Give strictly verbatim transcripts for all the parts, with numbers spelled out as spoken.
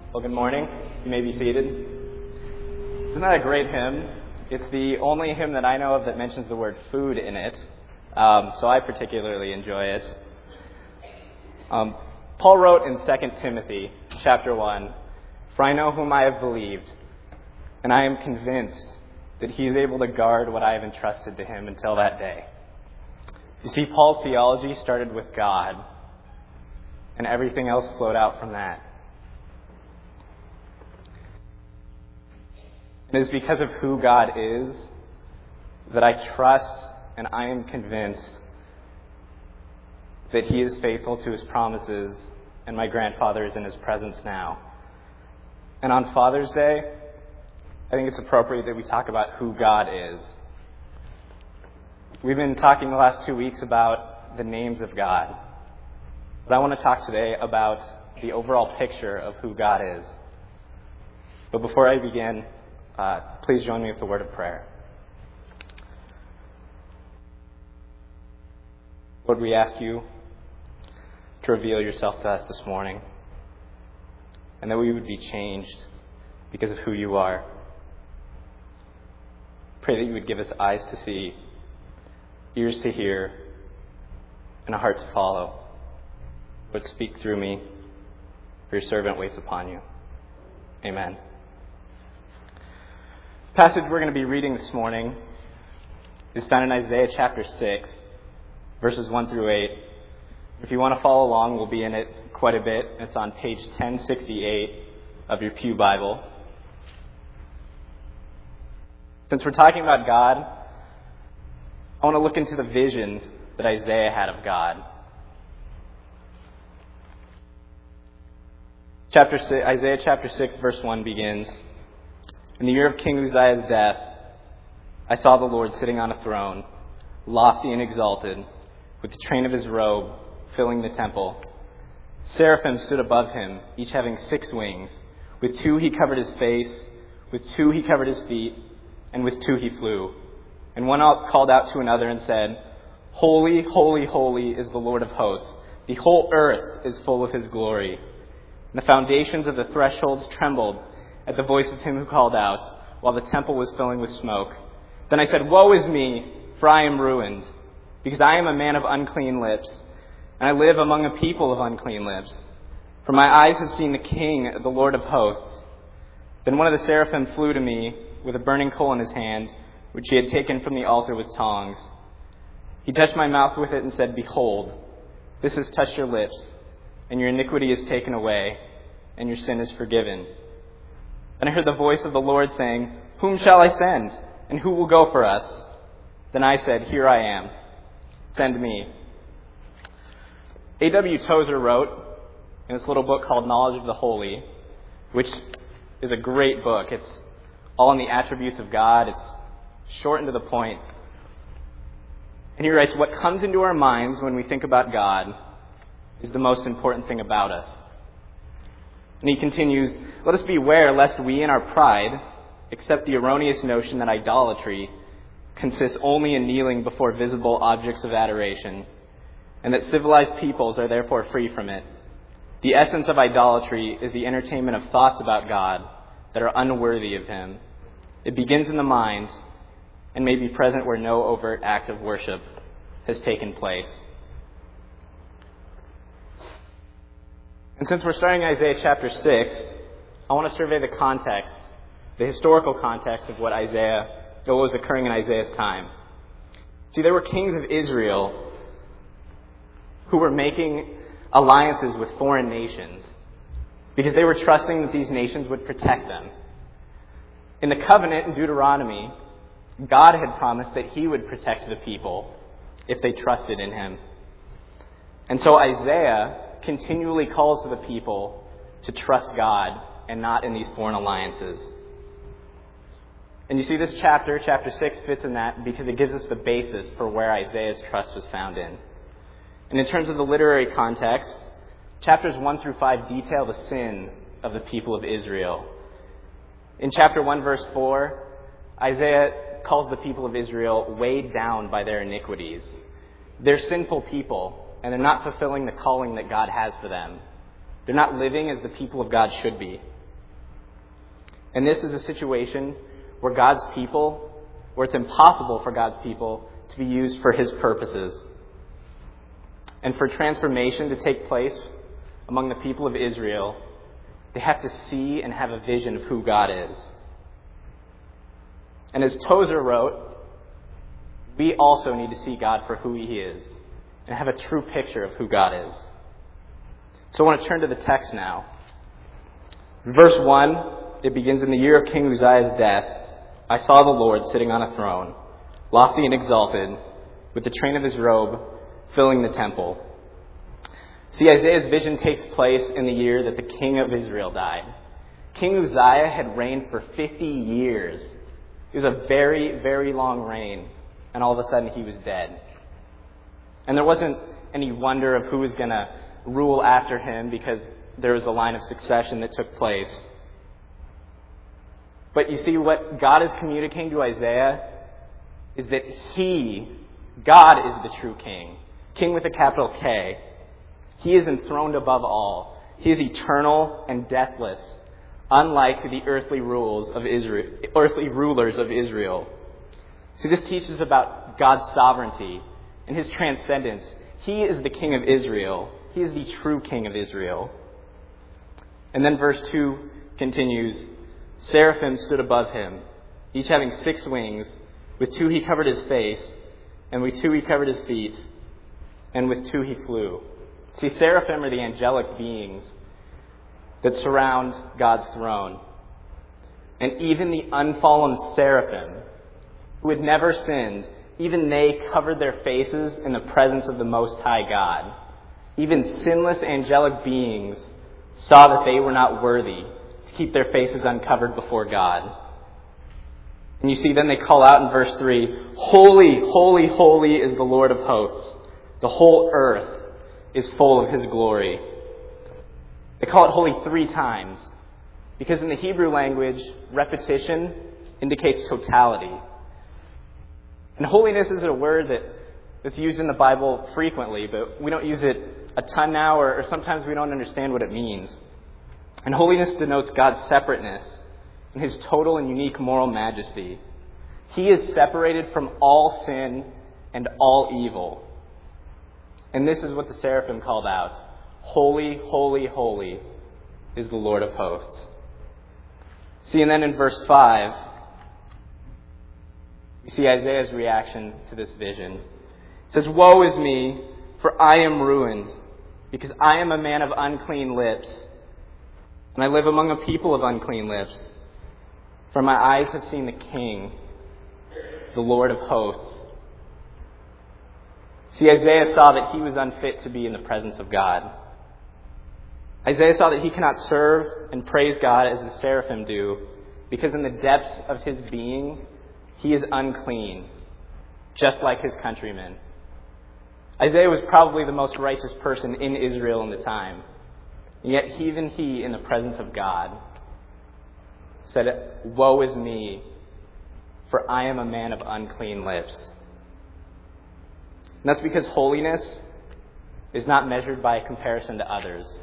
Well, good morning. You may be seated. Isn't that a great hymn? It's the only hymn that I know of that mentions the word food in it, um, so I particularly enjoy it. Um, Paul wrote in Second Timothy chapter one, "For I know whom I have believed, and I am convinced that he is able to guard what I have entrusted to him until that day." You see, Paul's theology started with God, and everything else flowed out from that. It is because of who God is that I trust and I am convinced that he is faithful to his promises and my grandfather is in his presence now. And on Father's Day, I think it's appropriate that we talk about who God is. We've been talking the last two weeks about the names of God, but I want to talk today about the overall picture of who God is. But before I begin, Uh, please join me with the word of prayer. Lord, we ask you to reveal yourself to us this morning, and that we would be changed because of who you are. Pray that you would give us eyes to see, ears to hear, and a heart to follow. Lord, speak through me, for your servant waits upon you. Amen. The passage we're going to be reading this morning is found in Isaiah chapter six, verses one through eight. If you want to follow along, we'll be in it quite a bit. It's on page ten sixty-eight of your Pew Bible. Since we're talking about God, I want to look into the vision that Isaiah had of God. Chapter six, Isaiah chapter six, verse one begins, "In the year of King Uzziah's death, I saw the Lord sitting on a throne, lofty and exalted, with the train of his robe filling the temple. Seraphim stood above him, each having six wings. With two he covered his face, with two he covered his feet, and with two he flew. And one called out to another and said, 'Holy, holy, holy is the Lord of hosts. The whole earth is full of his glory.' And the foundations of the thresholds trembled at the voice of him who called out, while the temple was filling with smoke. Then I said, 'Woe is me, for I am ruined, because I am a man of unclean lips, and I live among a people of unclean lips. For my eyes have seen the King, the Lord of hosts.' Then one of the seraphim flew to me with a burning coal in his hand, which he had taken from the altar with tongs. He touched my mouth with it and said, 'Behold, this has touched your lips, and your iniquity is taken away, and your sin is forgiven.' Then I heard the voice of the Lord saying, 'Whom shall I send? And who will go for us?' Then I said, 'Here I am. Send me.'" A W Tozer wrote in this little book called Knowledge of the Holy, which is a great book. It's all in the attributes of God. It's short and to the point. And he writes, "What comes into our minds when we think about God is the most important thing about us." And he continues, "Let us beware lest we in our pride accept the erroneous notion that idolatry consists only in kneeling before visible objects of adoration, and that civilized peoples are therefore free from it. The essence of idolatry is the entertainment of thoughts about God that are unworthy of him. It begins in the mind and may be present where no overt act of worship has taken place." And since we're starting Isaiah chapter six, I want to survey the context, the historical context of what Isaiah, what was occurring in Isaiah's time. See, there were kings of Israel who were making alliances with foreign nations because they were trusting that these nations would protect them. In the covenant in Deuteronomy, God had promised that he would protect the people if they trusted in him. And so Isaiah continually calls to the people to trust God and not in these foreign alliances. And you see this chapter, chapter six, fits in that because it gives us the basis for where Isaiah's trust was found in. And in terms of the literary context, chapters one through five detail the sin of the people of Israel. In chapter one, verse four, Isaiah calls the people of Israel weighed down by their iniquities. They're sinful people, and they're not fulfilling the calling that God has for them. They're not living as the people of God should be. And this is a situation where God's people, where it's impossible for God's people to be used for his purposes. And for transformation to take place among the people of Israel, they have to see and have a vision of who God is. And as Tozer wrote, we also need to see God for who he is and have a true picture of who God is. So I want to turn to the text now. Verse one, it begins, "In the year of King Uzziah's death, I saw the Lord sitting on a throne, lofty and exalted, with the train of his robe filling the temple." See, Isaiah's vision takes place in the year that the king of Israel died. King Uzziah had reigned for fifty years. It was a very, very long reign, and all of a sudden he was dead. And there wasn't any wonder of who was going to rule after him because there was a line of succession that took place. But you see, what God is communicating to Isaiah is that he, God, is the true king. King with a capital K. He is enthroned above all. He is eternal and deathless, unlike the earthly rules of Israel, earthly rulers of Israel. See, this teaches about God's sovereignty and his transcendence. He is the king of Israel. He is the true king of Israel. And then verse two continues, "Seraphim stood above him, each having six wings. With two he covered his face, and with two he covered his feet, and with two he flew." See, seraphim are the angelic beings that surround God's throne. And even the unfallen seraphim, who had never sinned, even they covered their faces in the presence of the Most High God. Even sinless angelic beings saw that they were not worthy to keep their faces uncovered before God. And you see, then they call out in verse three, "Holy, holy, holy is the Lord of hosts. The whole earth is full of his glory." They call it holy three times because in the Hebrew language, repetition indicates totality. And holiness is a word that, that's used in the Bible frequently, but we don't use it a ton now, or, or sometimes we don't understand what it means. And holiness denotes God's separateness and his total and unique moral majesty. He is separated from all sin and all evil. And this is what the seraphim called out. "Holy, holy, holy is the Lord of hosts." See, and then in verse five, you see Isaiah's reaction to this vision. It says, "Woe is me, for I am ruined, because I am a man of unclean lips, and I live among a people of unclean lips. For my eyes have seen the King, the Lord of hosts." See, Isaiah saw that he was unfit to be in the presence of God. Isaiah saw that he cannot serve and praise God as the seraphim do, because in the depths of his being, he is unclean, just like his countrymen. Isaiah was probably the most righteous person in Israel in the time. And yet even he, in the presence of God, said, "Woe is me, for I am a man of unclean lips." And that's because holiness is not measured by a comparison to others.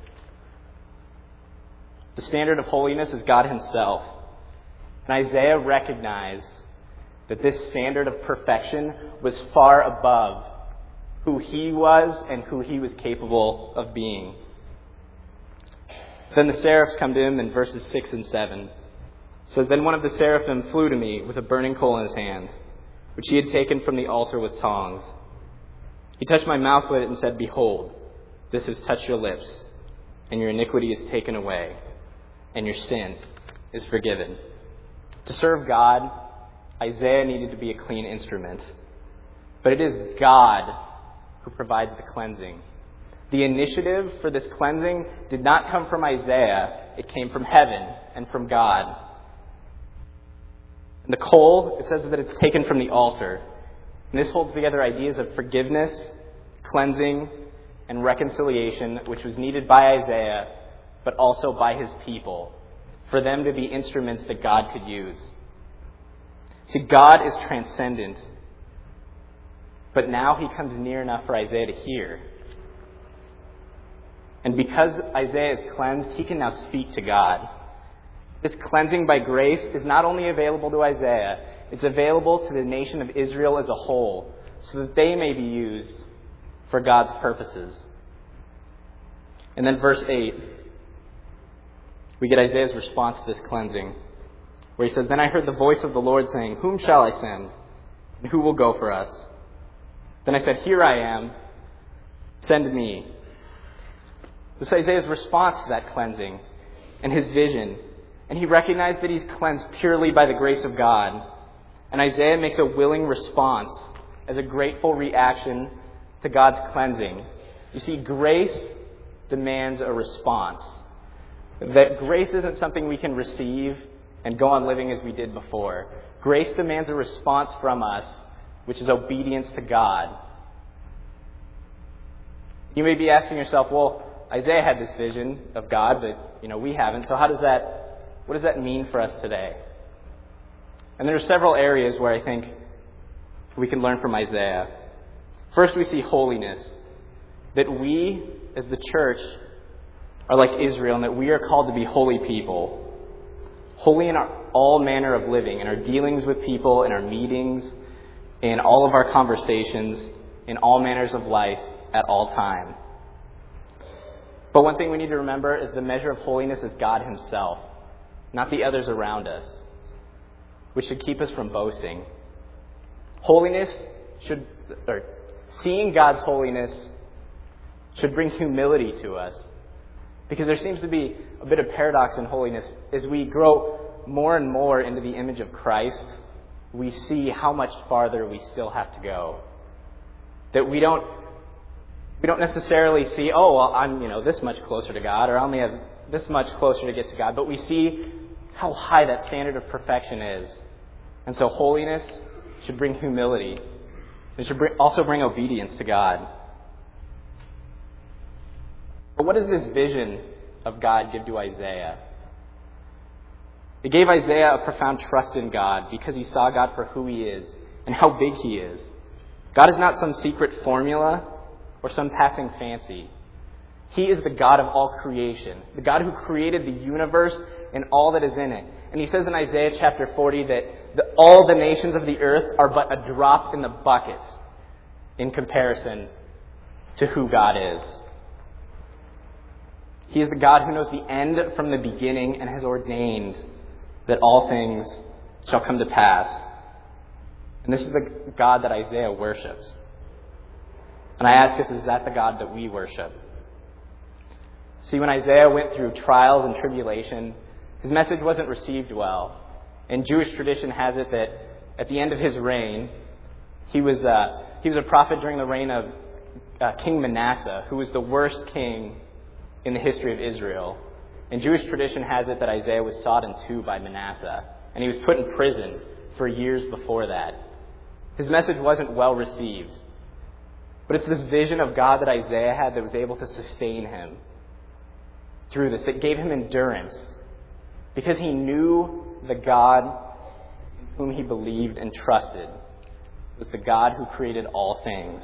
The standard of holiness is God himself. And Isaiah recognized that this standard of perfection was far above who he was and who he was capable of being. Then the seraphs come to him in verses six and seven. It says, "Then one of the seraphim flew to me with a burning coal in his hand, which he had taken from the altar with tongs. He touched my mouth with it and said, 'Behold, this has touched your lips, and your iniquity is taken away, and your sin is forgiven.'" To serve God, Isaiah needed to be a clean instrument. But it is God who provides the cleansing. The initiative for this cleansing did not come from Isaiah. It came from heaven and from God. And the coal, it says that it's taken from the altar. And this holds together ideas of forgiveness, cleansing, and reconciliation, which was needed by Isaiah, but also by his people, for them to be instruments that God could use. See, God is transcendent, but now he comes near enough for Isaiah to hear. And because Isaiah is cleansed, he can now speak to God. This cleansing by grace is not only available to Isaiah, it's available to the nation of Israel as a whole, so that they may be used for God's purposes. And then verse eight, we get Isaiah's response to this cleansing, where he says, "Then I heard the voice of the Lord saying, 'Whom shall I send? And who will go for us?' Then I said, 'Here I am, send me.'" This is Isaiah's response to that cleansing and his vision. And he recognized that he's cleansed purely by the grace of God. And Isaiah makes a willing response as a grateful reaction to God's cleansing. You see, grace demands a response. That grace isn't something we can receive and go on living as we did before. Grace demands a response from us, which is obedience to God. You may be asking yourself, well, Isaiah had this vision of God, but you know we haven't. So how does that what does that mean for us today? And there are several areas where I think we can learn from Isaiah. First, we see holiness. That we, as the church, are like Israel, and that we are called to be holy people. Holy in our, all manner of living, in our dealings with people, in our meetings, in all of our conversations, in all manners of life, at all time. But one thing we need to remember is the measure of holiness is God himself, not the others around us, which should keep us from boasting. Holiness should, or seeing God's holiness should bring humility to us. Because there seems to be a bit of paradox in holiness. As we grow more and more into the image of Christ, we see how much farther we still have to go. That we don't we don't necessarily see, oh, well, I'm, you know, this much closer to God, or I only have this much closer to get to God, but we see how high that standard of perfection is. And so holiness should bring humility. It should bring, also bring obedience to God. But what does this vision of God give to Isaiah? It gave Isaiah a profound trust in God because he saw God for who he is and how big he is. God is not some secret formula or some passing fancy. He is the God of all creation, the God who created the universe and all that is in it. And he says in Isaiah chapter forty that the, all the nations of the earth are but a drop in the bucket in comparison to who God is. He is the God who knows the end from the beginning and has ordained that all things shall come to pass. And this is the God that Isaiah worships. And I ask us, is that the God that we worship? See, when Isaiah went through trials and tribulation, his message wasn't received well. And Jewish tradition has it that at the end of his reign, he was uh, he was a prophet during the reign of uh, King Manasseh, who was the worst king in the history of Israel. And Jewish tradition has it that Isaiah was sawed in two by Manasseh, and he was put in prison for years before that. His message wasn't well received. But it's this vision of God that Isaiah had that was able to sustain him through this, that gave him endurance, because he knew the God whom he believed and trusted was the God who created all things.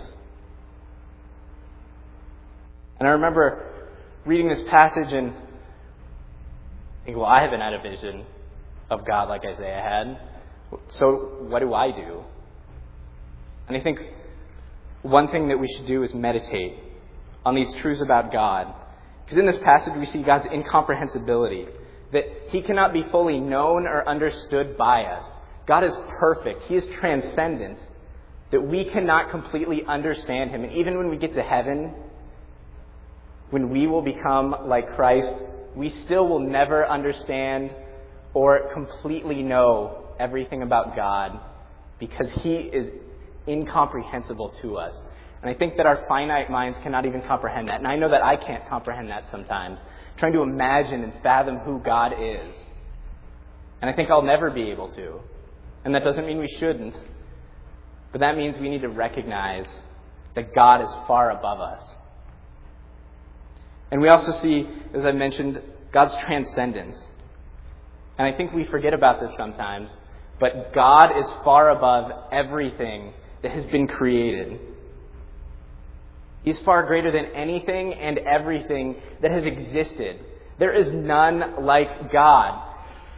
And I remember reading this passage and thinking, well, I haven't had a vision of God like Isaiah had. So what do I do? And I think one thing that we should do is meditate on these truths about God. Because in this passage we see God's incomprehensibility, that he cannot be fully known or understood by us. God is perfect. He is transcendent, that we cannot completely understand him. And even when we get to heaven, when we will become like Christ, we still will never understand or completely know everything about God, because he is incomprehensible to us. And I think that our finite minds cannot even comprehend that. And I know that I can't comprehend that sometimes, trying to imagine and fathom who God is. And I think I'll never be able to. And that doesn't mean we shouldn't, but that means we need to recognize that God is far above us. And we also see, as I mentioned, God's transcendence. And I think we forget about this sometimes, but God is far above everything that has been created. He's far greater than anything and everything that has existed. There is none like God.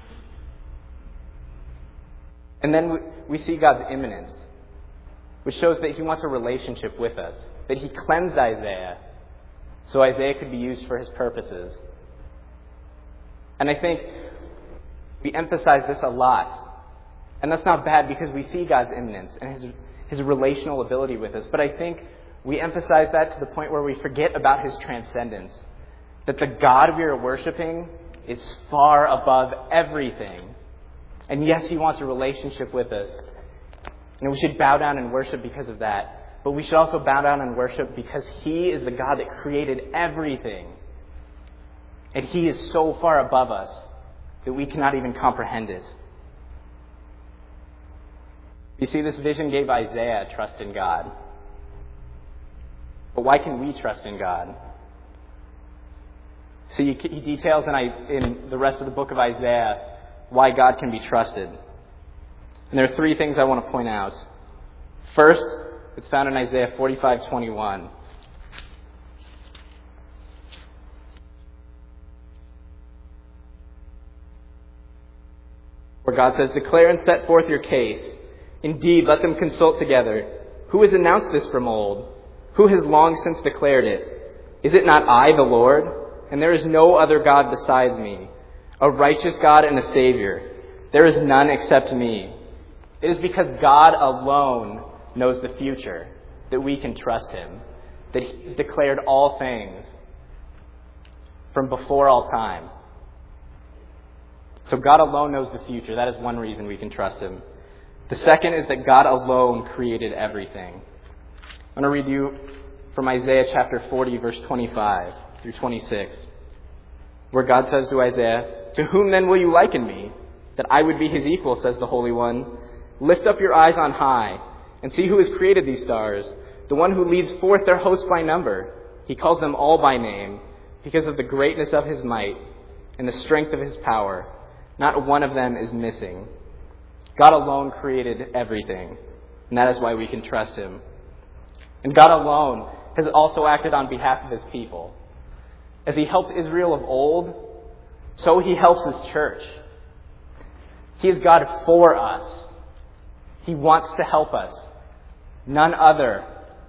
And then we, we see God's imminence, which shows that he wants a relationship with us, that he cleansed Isaiah so Isaiah could be used for his purposes. And I think we emphasize this a lot. And that's not bad because we see God's imminence and his, his relational ability with us. But I think we emphasize that to the point where we forget about his transcendence. That the God we are worshiping is far above everything. And yes, he wants a relationship with us. And we should bow down and worship because of that. But we should also bow down and worship because he is the God that created everything. And he is so far above us that we cannot even comprehend it. You see, this vision gave Isaiah trust in God. But why can we trust in God? See, he details in, in the rest of the book of Isaiah why God can be trusted. And there are three things I want to point out. First, it's found in Isaiah forty-five twenty-one. Where God says, "Declare and set forth your case. Indeed, let them consult together. Who has announced this from old? Who has long since declared it? Is it not I, the Lord? And there is no other God besides me, a righteous God and a Savior. There is none except me." It is because God alone knows the future that we can trust him, that he's declared all things from before all time. So God alone knows the future. That is one reason we can trust him. The second is that God alone created everything. I'm going to read you from Isaiah chapter forty, verse twenty-five through twenty-six, where God says to Isaiah, "To whom then will you liken me, that I would be his equal, says the Holy One? Lift up your eyes on high, and see who has created these stars, the one who leads forth their host by number. He calls them all by name, because of the greatness of his might and the strength of his power. Not one of them is missing." God alone created everything, and that is why we can trust him. And God alone has also acted on behalf of his people. As he helped Israel of old, so he helps his church. He is God for us. He wants to help us. None other.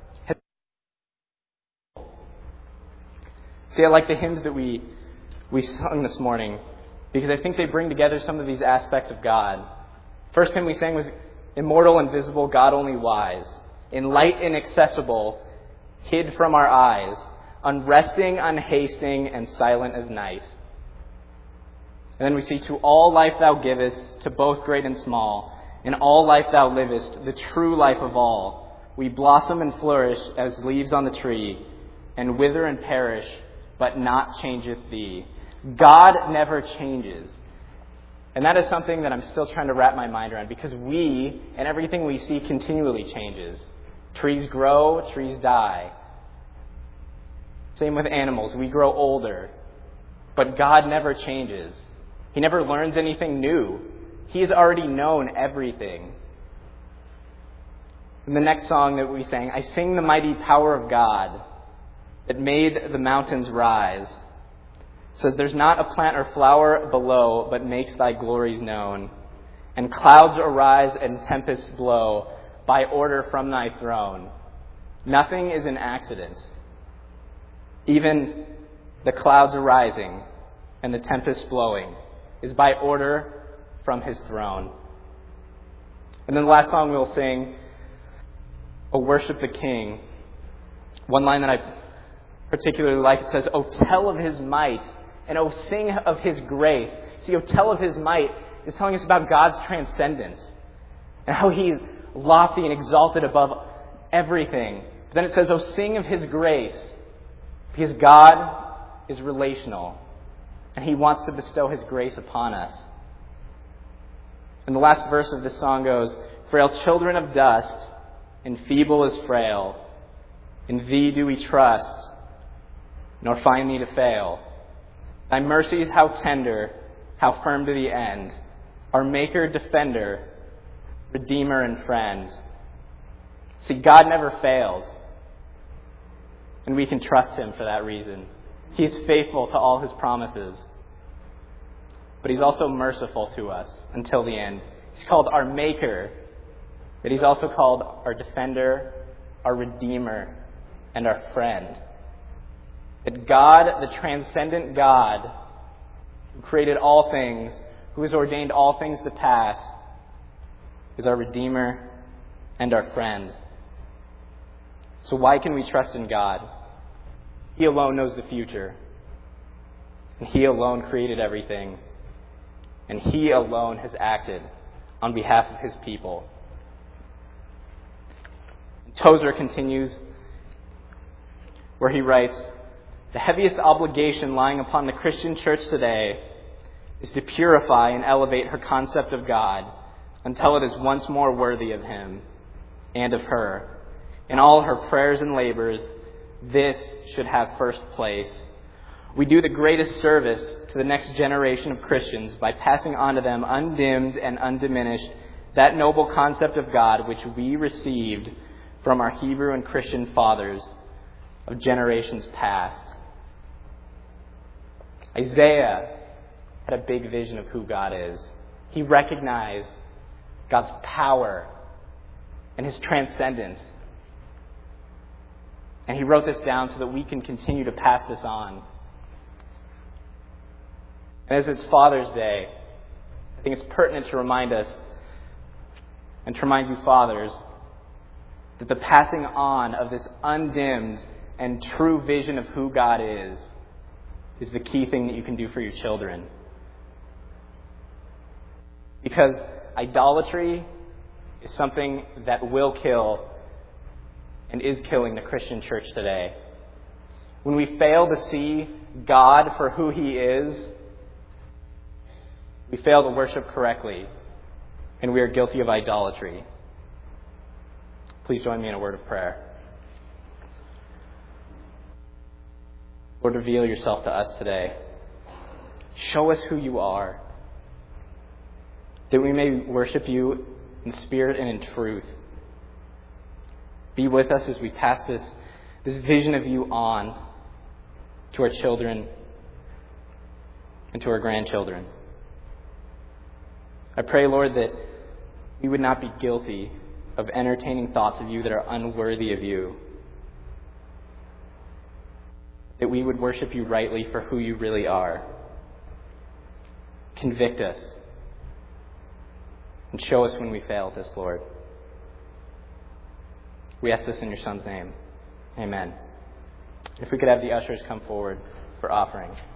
See, I like the hymns that we we sung this morning because I think they bring together some of these aspects of God. First hymn we sang was "Immortal, invisible, God only wise, in light inaccessible, hid from our eyes, unresting, unhasting, and silent as night." And then we see, "To all life thou givest, to both great and small, in all life thou livest, the true life of all. We blossom and flourish as leaves on the tree, and wither and perish, but not changeth thee." God never changes. And that is something that I'm still trying to wrap my mind around, because we and everything we see continually changes. Trees grow, trees die. Same with animals. We grow older. But God never changes. He never learns anything new. He has already known everything. In the next song that we sang, "I sing the mighty power of God that made the mountains rise." It says, "There's not a plant or flower below, but makes thy glories known. And clouds arise and tempests blow by order from thy throne. Nothing is an accident. Even the clouds arising and the tempest blowing is by order from his throne." And then the last song we'll sing, "O Worship the King." One line that I particularly like, it says, "O tell of his might, and O sing of his grace." See, "O tell of his might" is telling us about God's transcendence and how he is lofty and exalted above everything. But then it says, "O sing of his grace," because God is relational and he wants to bestow his grace upon us. And the last verse of this song goes, "Frail children of dust, and feeble as frail, in thee do we trust, nor find thee to fail. Thy mercies how tender, how firm to the end, our Maker, Defender, Redeemer, and Friend." See, God never fails, and we can trust him for that reason. He is faithful to all his promises. But he's also merciful to us until the end. He's called our Maker, but He's also called our Defender, our Redeemer, and our Friend. That God, the transcendent God, who created all things, who has ordained all things to pass, is our Redeemer and our Friend. So why can we trust in God? He alone knows the future. And He alone created everything. And He alone has acted on behalf of His people. And Tozer continues where he writes, "The heaviest obligation lying upon the Christian church today is to purify and elevate her concept of God until it is once more worthy of Him and of her. In all her prayers and labors, this should have first place. We do the greatest service to the next generation of Christians by passing on to them undimmed and undiminished that noble concept of God which we received from our Hebrew and Christian fathers of generations past." Isaiah had a big vision of who God is. He recognized God's power and His transcendence. And he wrote this down so that we can continue to pass this on. And as it's Father's Day, I think it's pertinent to remind us, and to remind you fathers, that the passing on of this undimmed and true vision of who God is, is the key thing that you can do for your children. Because idolatry is something that will kill and is killing the Christian church today. When we fail to see God for who He is, we fail to worship correctly, and we are guilty of idolatry. Please join me in a word of prayer. Lord, reveal Yourself to us today. Show us who You are, that we may worship You in spirit and in truth. Be with us as we pass this, this vision of You on to our children and to our grandchildren. I pray, Lord, that we would not be guilty of entertaining thoughts of You that are unworthy of You. That we would worship You rightly for who You really are. Convict us and show us when we fail at this, Lord. We ask this in Your Son's name. Amen. If we could have the ushers come forward for offering.